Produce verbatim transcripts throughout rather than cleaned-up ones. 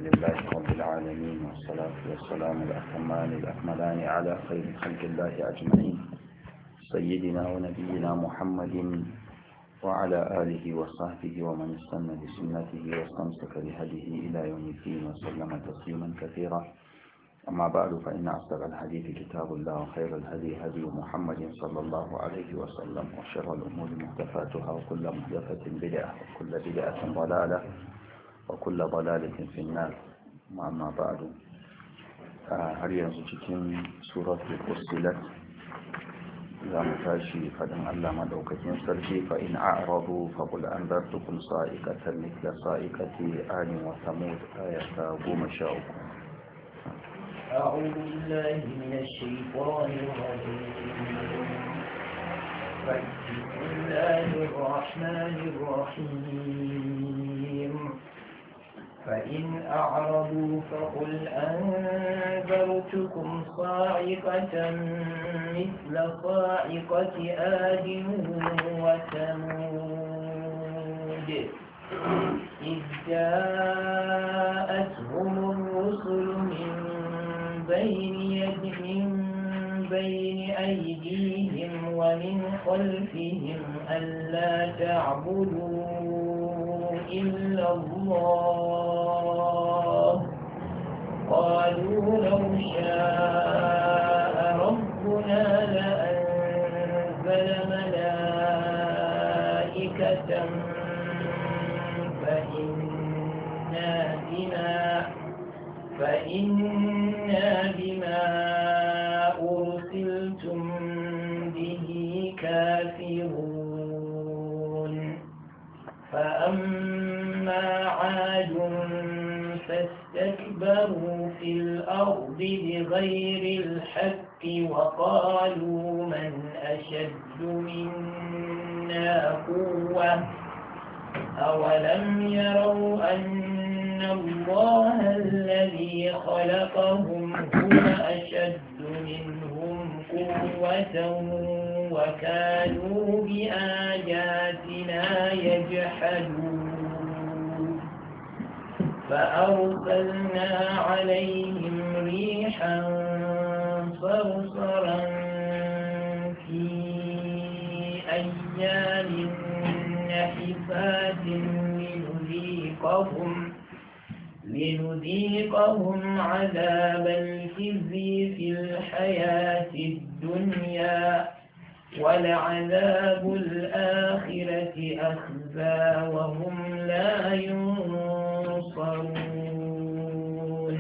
لله رب العالمين والصلاة والسلام الأتمان الأكملان على خير خلق الله أجمعين سيدنا ونبينا محمد وعلى آله وصحبه ومن استنى بسنته واستمسك بهديه إلى يوم الدين وسلم تسليما كثيرا. أما بعد فإن أصدق الحديث كتاب الله وخير الهدي هدي محمد صلى الله عليه وسلم وشر الأمور محدثاتها وكل محدثة بدعة وكل بدعة ضلالة وكل ضلالة في النار. أما بعد هل ينزل سورة فصلت za mu tashi fadin Allah madaukakin sarki fa in a'radu fa qul anzartukum sa'iqatan mithla sa'iqati 'adin wa thamud ayata goma sha uku. أعوذ بالله من الشيطان الرجيم. بسم الله الرحمن الرحيم. فإن أعرضوا فقل أنذرتكم صاعقة مثل صاعقة آد وثمود إذ جاءتهم الرسل من بين يدهم بين أيديهم ومن خلفهم ألا تعبدوا إلا الله قالوا لو شاء ربنا لأنزل ملائكة فإنا بما فإنا بما أرسلتم به كافرون. فأما عاد فاستكبروا في الأرض بغير الحق وقالوا من أشد منا قوة أولم يروا أن الله الذي خلقهم هو أشد منهم قوة وكانوا بآياتنا يجحدون. فأرسلنا عليهم ريحا صرصرا في أيام نحسات لنذيقهم لنذيقهم عذاب الخزي في الحياة الدنيا ولعذاب الآخرة أخزى وهم لا ينصرون.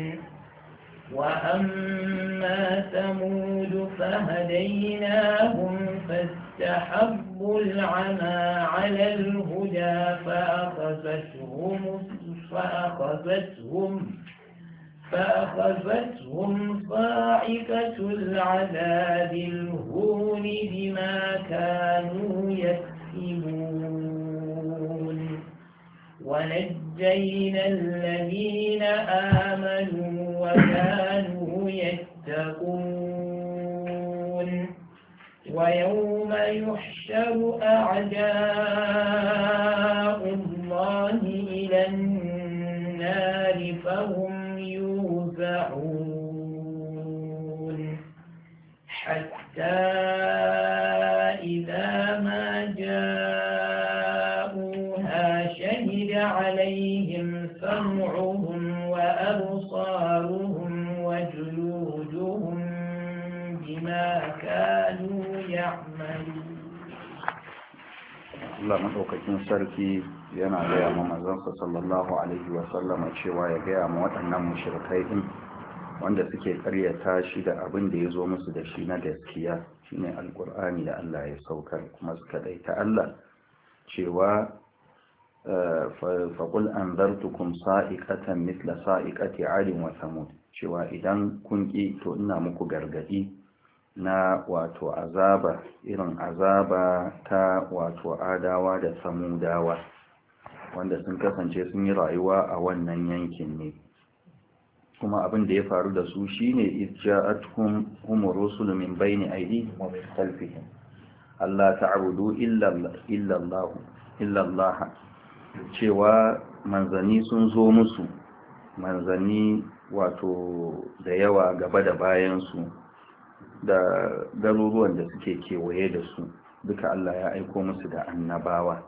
وأما ثمود فهديناهم فاستحبوا العمى على الهدى فأخذتهم فأخذتهم فأخذتهم صاعقة العذاب الهون بما كانوا يكسبون. ونجينا الذين آمنوا وكانوا يتقون. ويوم يحشر أعداء الله إلى النار فهم يوزعون حتى إذا ما جاءوها شهد عليهم سمعهم وأبصارهم وجلودهم بما كانوا يعملون. Allah madaukakin sarki yana gaya ma manzansa sallallahu alaihi wa sallam cewa ya gaya ma waɗannan mushrikai din wanda suke ƙaryata shi da abin da ya zo musu da shi na gaskiya shine alqur'ani da Allah ya saukar kuma suka daita Allah cewa fa qul anzartukum sa'iqatan mithla sa'iqati 'adin wa thamud cewa idan kun ki to ina muku gargadi na wato azaba irin azaba ta wato adawa da samudawa wanda sun kasance sun yi rayuwa a wannan yankin ne kuma abin da ya faru da su shine idja'atuhum humur rusul min bayni aydihim wa min khalfihim alla ta'budu illa illa Allah illa Allah cewa manzanni sun zo musu manzanni wato da yawa gaba da bayansu da garuruwan da suke kewaye da su duka Allah ya aiko musu da annabawa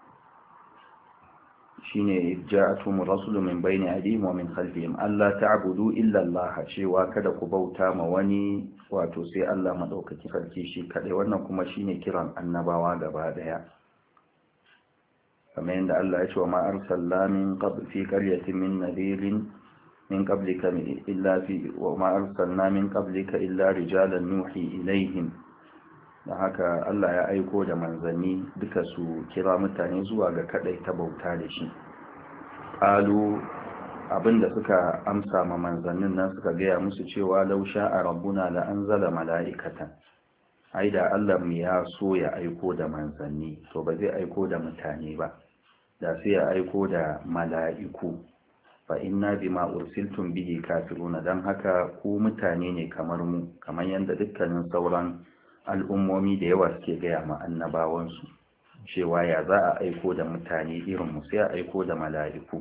shine ja'atum rasulun min bayni aydihim wa min khalfihim alla ta'budu illa Allah cewa kada ku bauta ma wani wato sai Allah madaukaki sarki shi kadai wannan kuma shine kiran annabawa gaba daya kamar yadda Allah ya ce wa ma arsalna min qabl fi qaryatin min nadirin min qablika illa fi wa ma arsalna min qablika illa rijalan nuhi ilaihim da haka Allah ya aiko da manzanni duka su kira mutane zuwa ga kadai ta bauta da shi qalu abinda suka amsa ma manzannin nan suka gaya musu cewa law sha'a rabbuna la anzala mala'ikatan ai da Allah mu ya so ya aiko da manzanni to ba zai aiko da mutane ba da sai ya aiko da mala'iku fa inna bima ursiltum bihi kafiruna dan haka ku mutane ne kamar mu kamar yanda dukkanin sauran al'ummomi da yawa suke gaya ma annabawansu cewa ya za a aiko da mutane irin mu sai a aiko da mala'iku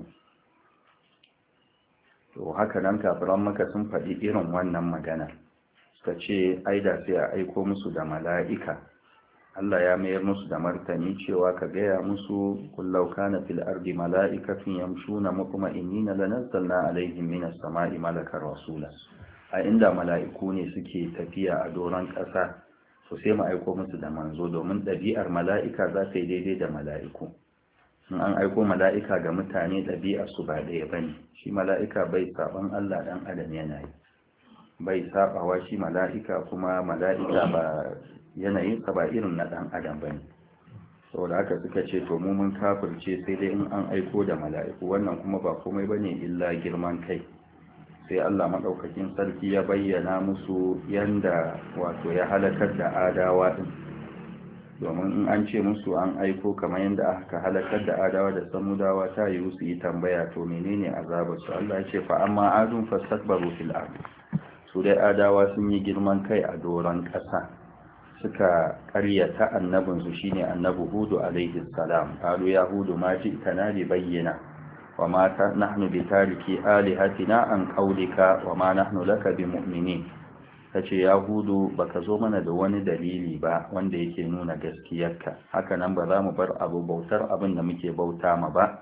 to haka nan kafiran maka sun faɗi irin wannan magana suka ce ai da sai a aiko musu da mala'ika Allah ya mayar musu da martani cewa ka gaya musu kullau kana fil ardi mala'ikatun yamshuna mutma'innina lanazzalna alaihim minas sama'i malakar rasula a inda mala'iku ne suke tafiya a doron ƙasa to sai mu aiko musu da manzo domin ɗabi'ar mala'ika za ta yi daidai da mala'iku in an aiko mala'ika ga mutane ɗabi'ar su ba ɗaya bane shi mala'ika bai saban Allah dan adam yana yi bai sabawa shi mala'ika kuma mala'ika ba yanayinsa ba irin na ɗan adam ba ne saboda haka suka ce to mu mun kafirce sai dai in an aiko da mala'iku wannan kuma ba komai ba ne illa girman kai sai Allah maɗaukakin sarki ya bayyana musu yanda wato ya halakar da adawa ɗin domin in an ce musu an aiko kamar yadda aka halakar da adawa da samudawa ta yi su yi tambaya to menene azabar su Allah ya ce fa amma adun fastakbaru fil ard su dai adawa sun yi girman kai a doron ƙasa suka ƙaryata annabinsu shine annabi hudu alaihi salam qalu ya hudu ma ji'tana bi bayyana wa ma nahnu bi tariki alihatina an qawlika wa ma nahnu laka bi mu'minin tace ya hudu baka zo mana da wani dalili ba wanda yake nuna gaskiyarka haka nan ba za mu bar abu bautar abin da muke bauta ma ba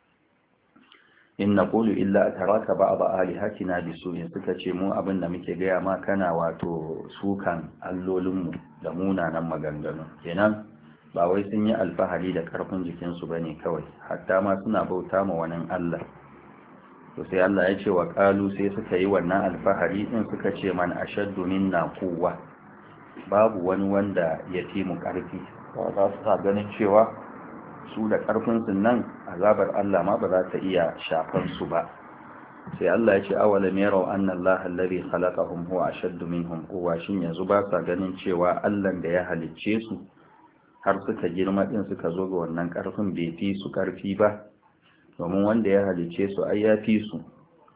in naqulu illa ataraka ba'd alihatina bisu'in suka ce mu abin da muke gaya ma kana wato sukan allolinmu da munanan maganganu kenan ba wai sun yi alfahari da karfin jikinsu bane kawai hatta ma suna bauta ma wani Allah to sai Allah ya ce wa qalu sai suka yi wannan alfahari din suka ce man ashaddu minna quwwa babu wani wanda ya fi mu karfi ba za su ganin cewa su da ƙarfinsu nan azabar Allah ma ba za ta iya shafan su ba sai Allah ya ce awalam yarau anna Allah alladhi khalaqahum huwa ashaddu minhum quwwa shin yanzu ba sa ganin cewa Allah da ya halicce su har suka girma din suka zo ga wannan ƙarfin bai fi su ƙarfi ba domin wanda ya halicce su ai ya fi su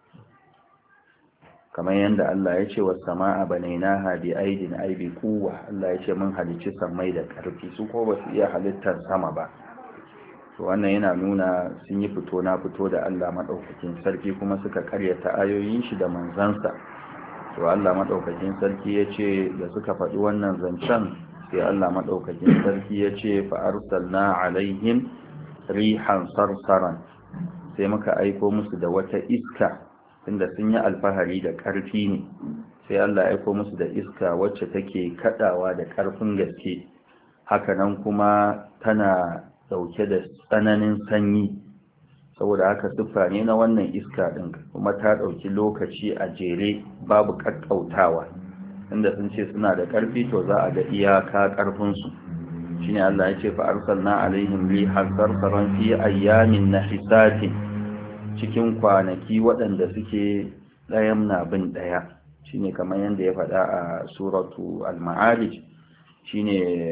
kamar yadda Allah ya ce was samaa banaynaha bi aidin ay bi quwwa Allah ya ce mun halicci sammai da ƙarfi su ko ba su iya halittar sama ba to wannan yana nuna sun yi fito na fito da Allah madaukakin sarki kuma suka karyata ayoyin shi da manzansa to Allah madaukakin sarki yace da suka faɗi wannan zancen sai Allah madaukakin sarki yace fa arsalna alaihim rihan sarsaran sai muka aiko musu da wata iska inda sun yi alfahari da karfi ne sai Allah ya aiko musu da iska wacce take kadawa da karfin gaske haka nan kuma tana dauke da tsananin sanyi saboda haka siffa ne na wannan iska din kuma ta dauki lokaci a jere babu kakkautawa inda sun ce suna da karfi to za a ga iyaka karfin su shine Allah ya ce fa arsalna alaihim rihan sarsaran fi ayyamin nahisatin cikin kwanaki waɗanda suke ɗayan na bin ɗaya shine kamar yadda ya faɗa a suratu al-ma'arij shine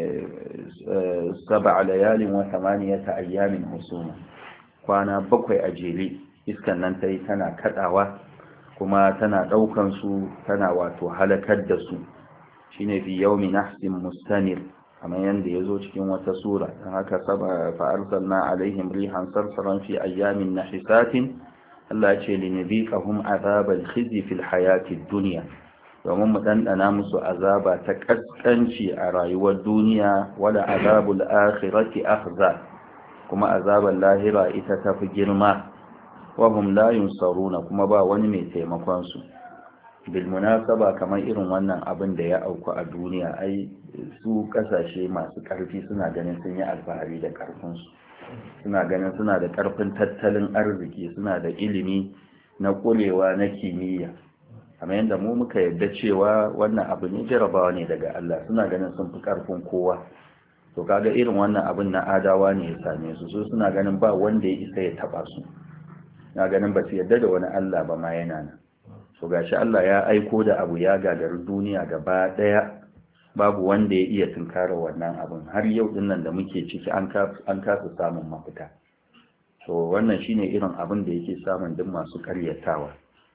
sab'a layalin wa thamaniyata ayyamin husuma kwana bakwai a jere iskan nan tayi tana kadawa kuma tana daukan su tana wato halakar da su shine fi yawmi nahsin mustanir kamar yanda yazo cikin wata sura dan haka fa arsalna alaihim rihan sarsaran fi ayyamin nahisatin Allah ya ce linadhiqahum azabal khizi fil hayatid dunya domin mu dandana musu azaba ta kaskanci a rayuwar duniya wala azabul akhirati akhza kuma azabal lahira ita tafi girma wa hum la yunsaruna kuma ba wani mai taimakon su bil munasaba kamar irin wannan abin da ya auku a duniya ai su kasashe masu karfi suna ganin sun yi alfahari da karfin su suna ganin suna da karfin tattalin arziki suna da ilimi na kurewa na kimiyya kamar yadda mu muka yarda cewa wannan abu ne jarabawa ne daga Allah suna ganin sun fi karfin kowa to kaga irin wannan abin na adawa ne ya same su so suna ganin ba wanda ya isa ya taba su na ganin ba su yarda da wani Allah ba ma yana nan so gashi Allah ya aiko da abu ya gagari duniya gaba daya babu wanda ya iya tunkara wannan abin har yau din nan da muke ciki an kasa samun mafita to wannan shine irin abin da yake samun duk masu karyatawa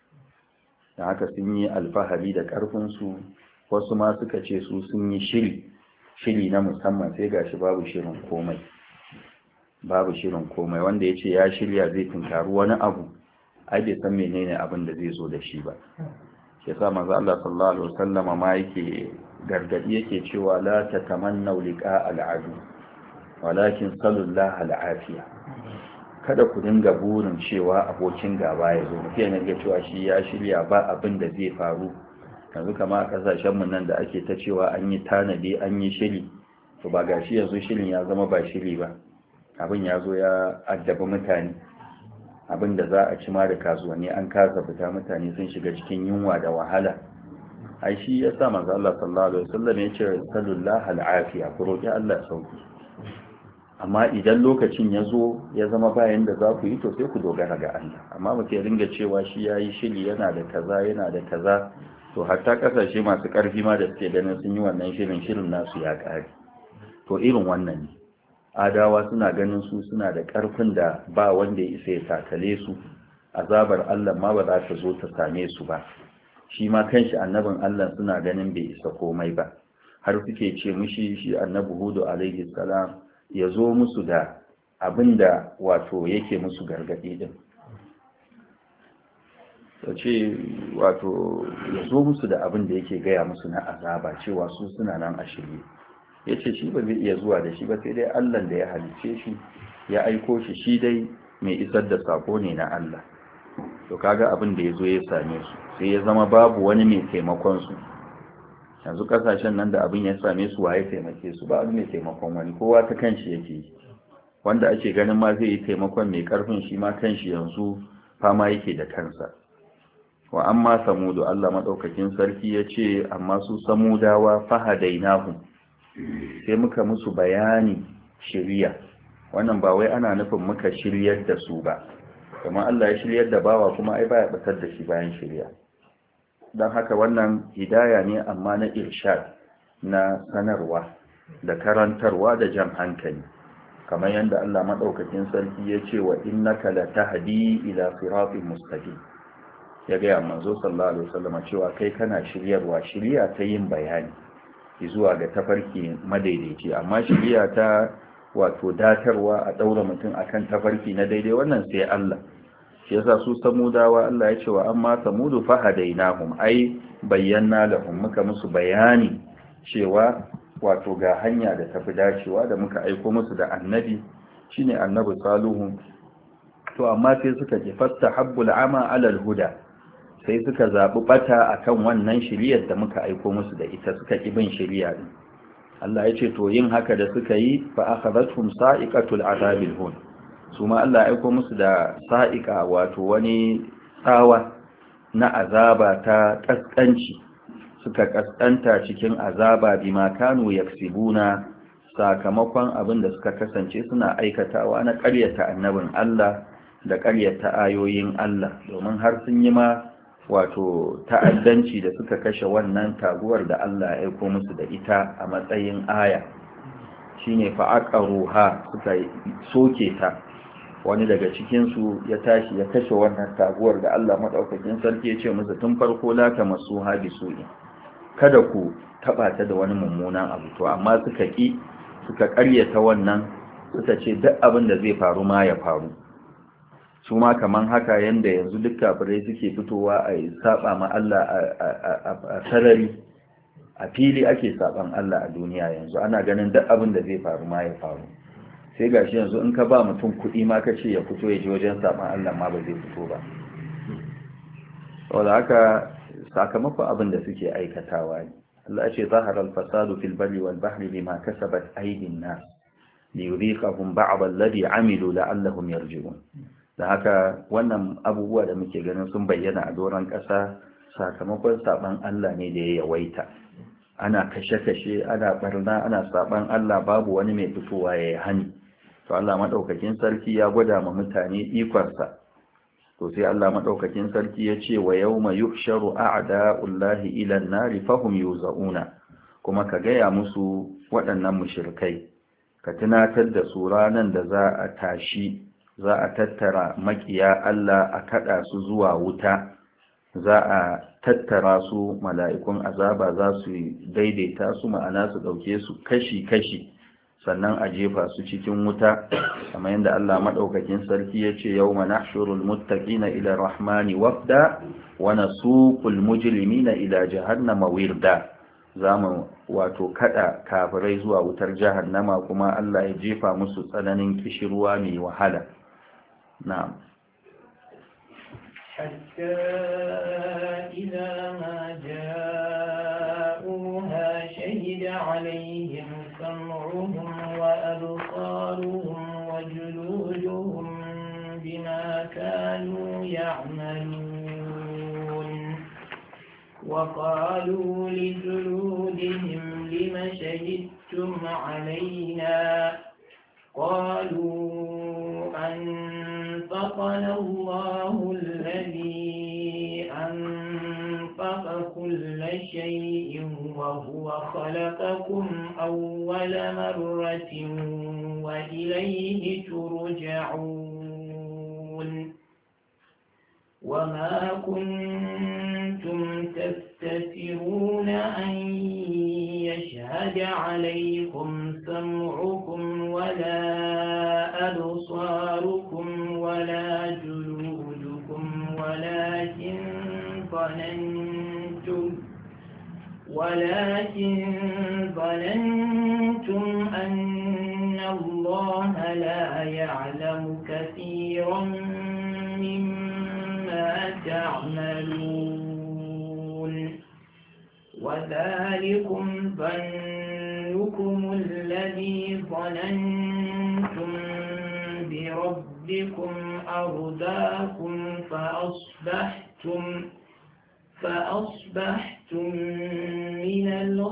da haka sun yi alfahari da karfin su wasu ma suka ce su sun yi shiri shiri na musamman sai gashi babu shirin komai babu shirin komai wanda yace ya shirya zai tunkari wani abu ai bai san menene abin da zai zo da shi ba shi yasa manzo Allah sallallahu alaihi wasallam ma yake gargadi yake cewa la tatamannu liqa al'adu walakin sallallahu al'afiya kada ku dinga burin cewa abokin gaba ya zo mutum ne ga cewa shi ya shirya ba abin da zai faru yanzu kama a kasashen mu nan da ake ta cewa an yi tanadi an yi shiri to ba gashi yanzu shirin ya zama ba shiri ba abin ya zo ya addabi mutane abin da za a ci ma da kasuwanni an kasa fita mutane sun shiga cikin yunwa da wahala ai shi ya sa manzo Allah sallallahu alaihi wasallam ya ce sallallahu al'afiya ku roki Allah sauki amma idan lokacin ya zo ya zama bayan da za ku yi to sai ku dogara ga Allah amma muke ringa cewa shi yayi shiri yana da kaza yana da kaza to hatta kasashe masu karfi ma da suke ganin sun yi wannan shirin shirin nasu ya kare to irin wannan ne adawa suna ganin su suna da ƙarfin da ba wanda ya isa ya takale su azabar Allah ma ba za ta zo ta same su ba shi ma kanshi annabin Allah suna ganin bai isa komai ba har suke ce mushi shi annabi Hudu alaihi salam ya zo musu da abinda wato yake musu gargadi din ya ce wato ya zo musu da abinda yake gaya musu na azaba cewa su suna nan a shirye ya ce shi ba zai iya zuwa da shi ba sai dai Allah da ya halice shi ya aiko shi shi dai mai isar da sako ne na Allah to kaga abin da ya zo ya same su sai ya zama babu wani mai taimakon su yanzu kasashen nan da abin ya same su waye taimake su ba mai taimakon wani kowa ta kanshi yake yi wanda ake ganin ma zai yi taimakon mai karfin shi ma kanshi yanzu fama yake da kansa wa amma samudu Allah madaukakin sarki ya ce amma su samudawa fahadainahum sai muka musu bayani shiriya wannan ba wai ana nufin muka shiryar da su ba kuma Allah ya shiryar da bawa kuma ai baya batar da shi bayan shiriya dan haka wannan hidaya ne amma na irshad na sanarwa da karantarwa da jan hankali kamar yanda Allah madaukakin sarki ya ce wa innaka latahdi ila siratin mustaqim ya ga manzo sallallahu alaihi wasallam cewa kai kana shiryarwa shiriya ta yin bayani zuwa ga tafarki madaidaici amma shiriya ta wato datarwa a daura mutum akan tafarki na daidai wannan sai Allah shi yasa su samudawa Allah ya ce wa amma samudu fahadainahum ai bayyana lahum muka musu bayani cewa wato ga hanya da tafi dacewa da muka aiko musu da annabi shine annabi salihu to amma sai suka ji fastahabbul ama ala alhuda sai suka zaɓi ɓata a kan wannan shiriyar da muka aiko musu da ita suka ƙi bin shiriya ɗin Allah ya ce to yin haka da suka yi fa akhadhatuhum sa'iqatul azabil hun su ma Allah ya aiko musu da sa'iqa wato wani tsawa na azaba ta kaskanci suka kaskanta cikin azaba bima kanu yaksibuna sakamakon abin da suka kasance suna aikatawa na ƙaryata annabin Allah da ƙaryata ayoyin Allah domin har sun yi ma wato ta'addanci da suka kashe wannan taguwar da Allah ya aiko musu da ita a matsayin aya shine fa aqaruha suka soke ta wani daga cikin su ya tashi ya kashe wannan taguwar da Allah madaukakin sarki ya ce musu tun farko la ta masuha bisu'i kada ku taba ta da wani mummunan abu to amma suka ki suka ƙaryata wannan suka ce duk abin da zai faru ma ya faru su ma kaman haka yanda yanzu duk kafirai suke fitowa a saba ma Allah a sarari a fili ake saban Allah a duniya yanzu ana ganin duk abin da zai faru ma ya faru sai gashi yanzu in ka ba mutum kuɗi ma ka ce ya fito ya je wajen saban Allah ma ba zai fito ba saboda haka sakamakon abin da suke aikatawa ne Allah ya ce zahara al-fasadu fil barri wal bahri bima kasabat aydin nas liyudhiqahum ba'd alladhi amilu la'allahum yarji'un da haka wannan abubuwa da muke ganin sun bayyana a doron ƙasa sakamakon saban Allah ne da ya yawaita ana kashe-kashe ana barna ana saban Allah babu wani mai fitowa ya yi hani to Allah madaukakin sarki ya gwada ma mutane ikonsa to sai Allah madaukakin sarki ya ce wa yawma yuhsharu a'da'ullahi ila an-nari fahum yuzauna kuma ka gaya musu waɗannan mushrikai ka tunatar da su ranan da za a tashi za a tattara makiya Allah a kada su zuwa wuta za a tattara su mala'ikun azaba za su daidaita su ma'ana su ɗauke su kashi-kashi sannan a jefa su cikin wuta kamar yadda Allah maɗaukakin sarki ya ce yau mana shurul muttaƙina ila rahmani wafda wana suƙul mujrimina ila jahannama wirda za mu wato kada kafirai zuwa wutar jahannama kuma Allah ya jefa musu tsananin kishirwa mai wahala na'am حتى إذا ما جاءوها شهد عليهم سمعهم وأبصارهم وجلودهم بما كانوا يعملون وقالوا لجلودهم لم شهدتم علينا قالوا أنطقنا الله الذي أنطق كل شيء وهو خلقكم أول مرة وإليه ترجعون وما كنتم تستترون أن يشهد عليكم سمعكم ولا أبصاركم ولا جلودكم ولكن ظننتم ولكن ظننتم أن الله لا يعلم كثيرا مما تعملون وذلكم ظنكم الذي ظننتم بربكم أرداكم فأصبحتم فأصبحتم من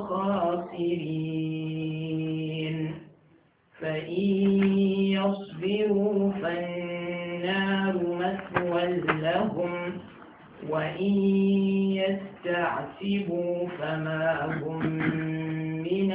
الخاسرين فإن يصبروا فالنار مثوى لهم وإن يستعتبوا فما هم من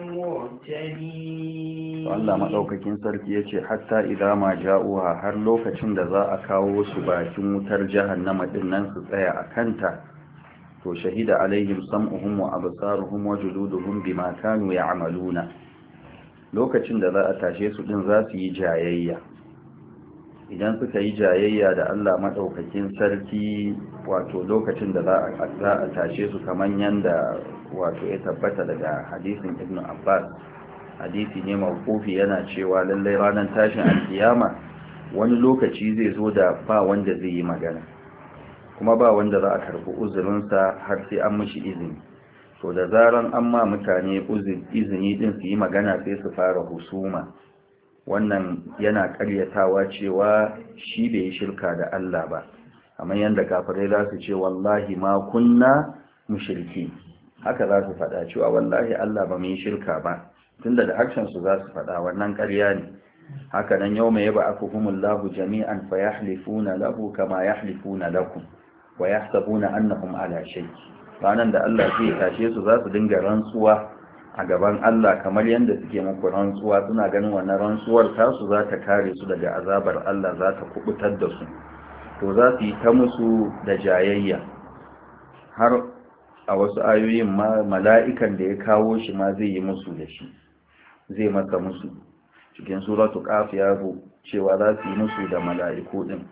المعتدين Allah madaukakin sarki yace hatta idza ma ja'uha har lokacin da za a kawo su bakin wutar jahannama din nan su tsaya a kanta to shahida alaihim sam'uhum wa absaruhum wa juluduhum bima kanu ya'maluna lokacin da za a tashe su din za su yi jayayya idan suka yi jayayya da Allah madaukakin sarki wato lokacin da za a tashe su kaman yanda wato ya tabbata daga hadisin Ibn Abbas hadisi ne mawqufi yana cewa lallai ranar tashin alkiyama wani lokaci zai zo da ba wanda zai yi magana kuma ba wanda za a karbi uzurinsa har sai an mishi izini to da zaran an ma mutane izini din su yi magana sai su fara husuma wannan yana karyatawa cewa shi bai yi shirka da Allah ba amma yanda kafirai za su ce wallahi ma kunna mushriki haka za su faɗa cewa wallahi Allah ba mu yi shirka ba tunda da harshen su za su faɗa wannan ƙarya ne haka nan yau mai yaba akuhumullahu jami'an fa yahlifuna lahu kama yahlifuna lakum wa yahsabuna annahum ala shay ranan da Allah zai tashe su za su dinga rantsuwa a gaban Allah kamar yanda suke muku rantsuwa suna ganin wannan rantsuwar ta su za ta kare su daga azabar Allah za ta kubutar da su to za su yi ta musu da jayayya har a wasu ayoyin ma mala'ikan da ya kawo shi ma zai yi musu da shi zai maka musu cikin suratu qaf ya bu cewa za su yi musu da mala'iku din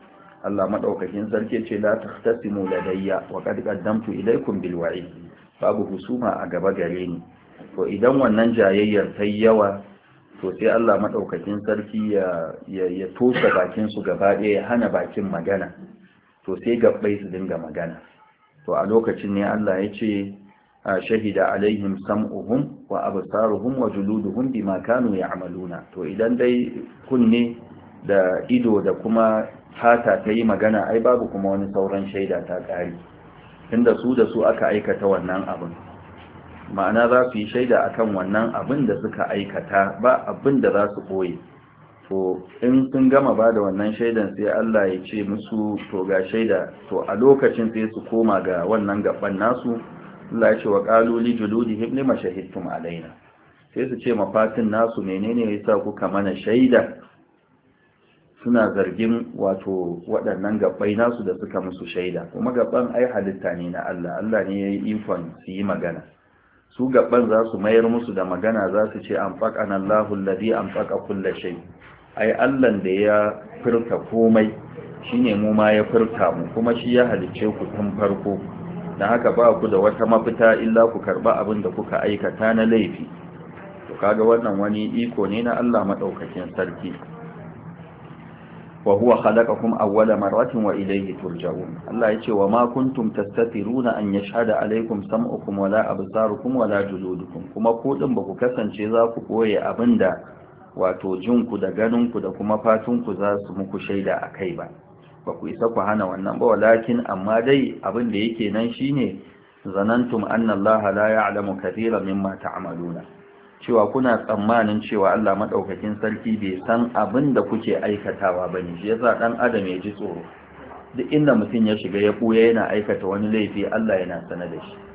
Allah madaukakin sarki ce la tahtasimu ladayya wa qad qaddamtu ilaykum bil wa'id babu husuma a gaba gare ni to idan wannan jayayyar ta yawa to sai Allah madaukakin sarki ya ya toshe bakin su gaba ɗaya ya hana bakin magana to sai gabbai su dinga magana to a lokacin ne Allah ya ce shahida alaihim sam'uhum wa absaruhum wa juluduhum bima kanu ya'maluna to idan dai kunne da ido da kuma fata ta yi magana ai babu kuma wani sauran shaida ta ƙari tunda su da su aka aikata wannan abin ma'ana za su yi shaida akan wannan abin da suka aikata ba abin da za su ɓoye to in sun gama ba da wannan shaidan sai Allah ya ce musu to ga shaida to a lokacin sai su koma ga wannan gaban nasu Allah ya ce wa qalu li juludihim lima shahidtum alaina sai su ce mafatin nasu menene yasa kuka mana shaida suna zargin wato waɗannan gabbai nasu da suka musu shaida kuma gabban ai halitta ne na Allah Allah ne yayi ikon su yi magana su gabban za su mayar musu da magana za su ce anfaqana Allahu alladhi anfaqa kull shay ai Allah da ya furta komai shine mu ma ya furta mu kuma shi ya halicce ku tun farko dan haka ba ku da wata mafita illa ku karba abin da kuka aikata na laifi to kaga wannan wani iko ne na Allah madaukakin sarki وهو خلقكم أول مرة وإليه ترجعون الله يقول وما كنتم تستترون أن يشهد عليكم سمعكم ولا أبصاركم ولا جلودكم كما قولن بكو كسان شذاكو قوي أبندا واتوجنكو دا غننكو دا كما فاتنكو ذاسو مكو شيدا أكيبا بكو إساكو هانا والنبا ولكن أما دي أبن ليكي ننشيني ظننتم أن الله لا يعلم كثيرا مما تعملون cewa kuna tsammanin cewa Allah madaukakin sarki bai san abin da kuke aikatawa bane shi yasa dan adam ya ji tsoro duk inda mutum ya shiga ya buya yana aikata wani laifi Allah yana sanar da shi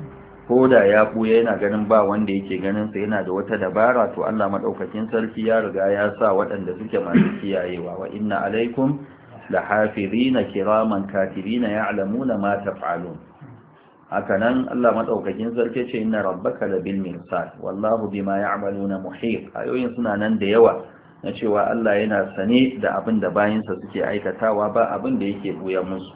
koda ya buya yana ganin ba wanda yake ganin sa yana da wata dabara to Allah madaukakin sarki ya riga ya sa waɗanda suke masu kiyayewa wa inna alaikum lahafizina kiraman katibina ya'lamuna ma taf'alun hakanan Allah madaukakin sarki ce inna rabbaka labil mirsad wallahu bima ya'maluna muhit ayoyin suna nan da yawa na cewa Allah yana sane da abin da bayinsa suke aikatawa ba abin da yake buya musu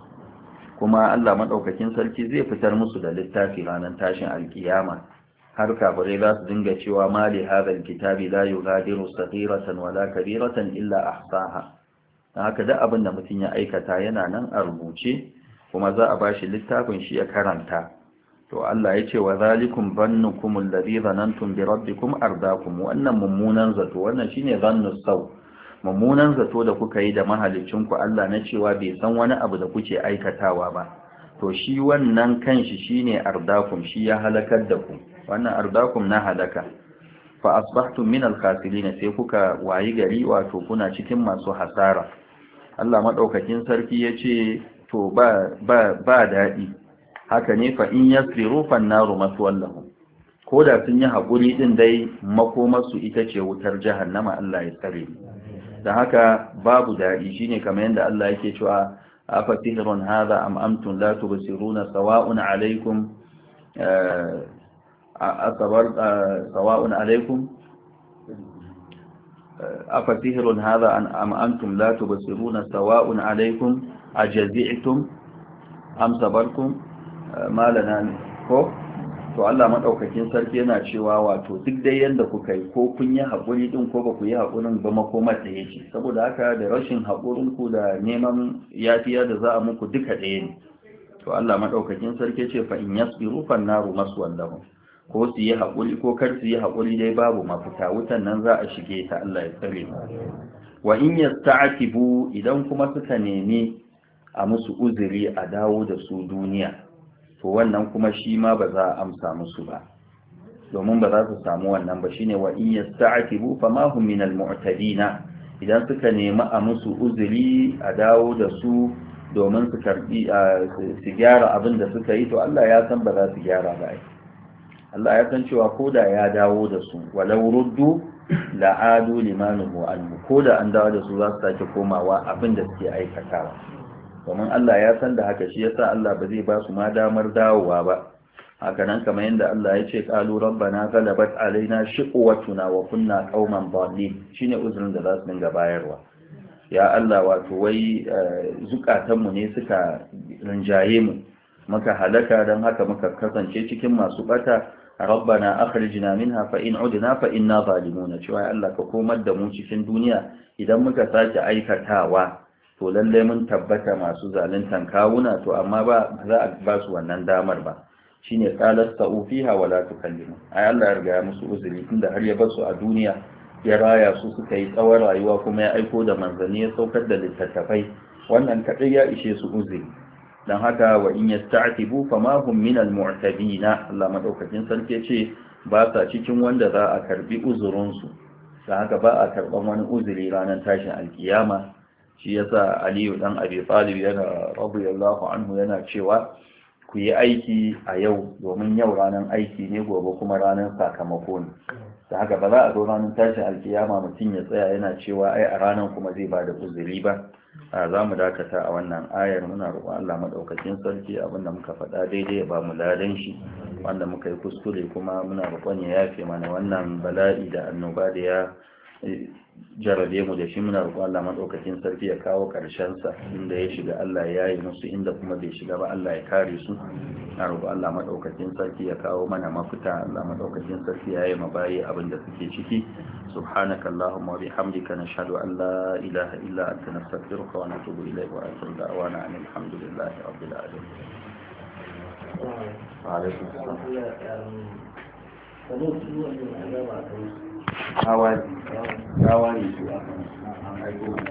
kuma Allah madaukakin sarki zai fitar musu da littafi ranar tashin alkiyama har kafirai za su dinga cewa mali hadha alkitabi la yughadiru saghiratan wala kabiratan illa ahsaha haka da abin da mutum ya aikata yana nan a rubuce kuma za a bashi littafin shi ya karanta to Allah ya ce wa zalikum dhannukum alladhi dhanantum bi rabbikum ardakum wannan mummunan zato wannan shine dhannu saw mummunan zato da kuka yi da mahalicin ku Allah na cewa bai san wani abu da kuke aikatawa ba to shi wannan kanshi shine ardakum shi ya halakar da ku wannan ardakum na halaka fa asbahtum min al-khasirin sai kuka wayi gari wato kuna cikin masu hasara Allah madaukakin sarki yace to ba ba ba dadi haka ne fa in yasriru fan naru maswallahu koda sun yi hakuri din dai makomar su ita ce wutar jahannama Allah ya tsare dan haka babu dadi shine kamar yanda Allah yake cewa afatihrun hadha am antum la tubsiruna sawa'un alaykum asabar sawa'un alaykum afatihrun hadha am antum la tubsiruna sawa'un alaykum ajazi'tum am sabartum malana ko to Allah madaukakin sarki yana cewa wato duk dai yanda kuka yi ko kun yi hakuri din ko ba ku yi hakurin ba makomar da yake saboda haka da rashin hakurin ku da neman yafiya da za a muku duka ɗaya ne to Allah madaukakin sarki ce fa in yasbiru fan naru maswallahu ko su yi hakuri ko kar su yi hakuri dai babu mafita wutan nan za a shige ta Allah ya tsare mu wa in yasta'tibu idan kuma suka nemi a musu uzuri a dawo da su duniya to wannan kuma shi ma ba za a amsa musu ba domin ba za su samu wannan ba shine wa in yasta'tibu fama hum min almu'tadina idan suka nemi a musu uzuri a dawo da su domin su karbi su gyara abin da suka yi to Allah ya san ba za su gyara ba Allah ya san cewa koda ya dawo da su walau ruddu la'adu limanuhu anhu koda an dawo da su za su sake komawa abin da suke aikatawa domin Allah ya san da haka shi yasa Allah ba zai ba su ma damar dawowa ba haka nan kamar yadda Allah ya ce qalu rabbana ghalabat alaina shiqwatuna wa kunna qauman dhalin shine uzurin da za su dinga bayarwa ya Allah wato wai zukatanmu ne suka rinjaye mu muka halaka don haka muka kasance cikin masu bata rabbana akhrijna minha fa in udna fa inna zalimuna cewa Allah ka komar da mu cikin duniya idan muka sake aikatawa to lalle mun tabbata masu zaluntan kawuna to amma ba za a ba su wannan damar ba shine qalat sa'u fiha wala tukallimu ai Allah ya riga musu uzuri tunda har ya bar su a duniya ya raya su suka yi tsawon rayuwa kuma ya aiko da manzanni ya saukar da littattafai wannan kadai ya ishe su uzuri dan haka wa in yasta'tibu fama hum min al-mu'tabina Allah madaukakin sarki ce ba sa cikin wanda za a karbi uzurin su dan haka ba a karban wani uzuri ranar tashin alkiyama shi yasa Aliyu dan Abi Talib yana radiyallahu anhu yana cewa ku yi aiki a yau domin yau ranar aiki ne gobe kuma ranar sakamako ne da haka ba za a zo ranar tashin alkiyama mutum ya tsaya yana cewa ai a ranar kuma zai ba da uzuri ba za mu dakata a wannan ayar muna roƙon Allah madaukakin sarki abinda muka faɗa daidai ya ba mu ladan shi wanda muka yi kuskure kuma muna roƙon ya yafe mana wannan bala'i da annoba da ya jarabe mu da shi muna roƙon Allah madaukakin sarki ya kawo ƙarshen sa inda ya shiga Allah ya yi musu inda kuma bai shiga ba Allah ya kare su na roƙon Allah madaukakin sarki ya kawo mana mafita Allah madaukakin sarki ya yi mabayi abin da suke ciki subhanaka allahumma wa bihamdika nashhadu an la ilaha illa anta nastaghfiruka wa natubu ilayk wa akhiru da'wana alhamdulillahi rabbil alamin wa alaikum assalam hawari hawari su aka aiko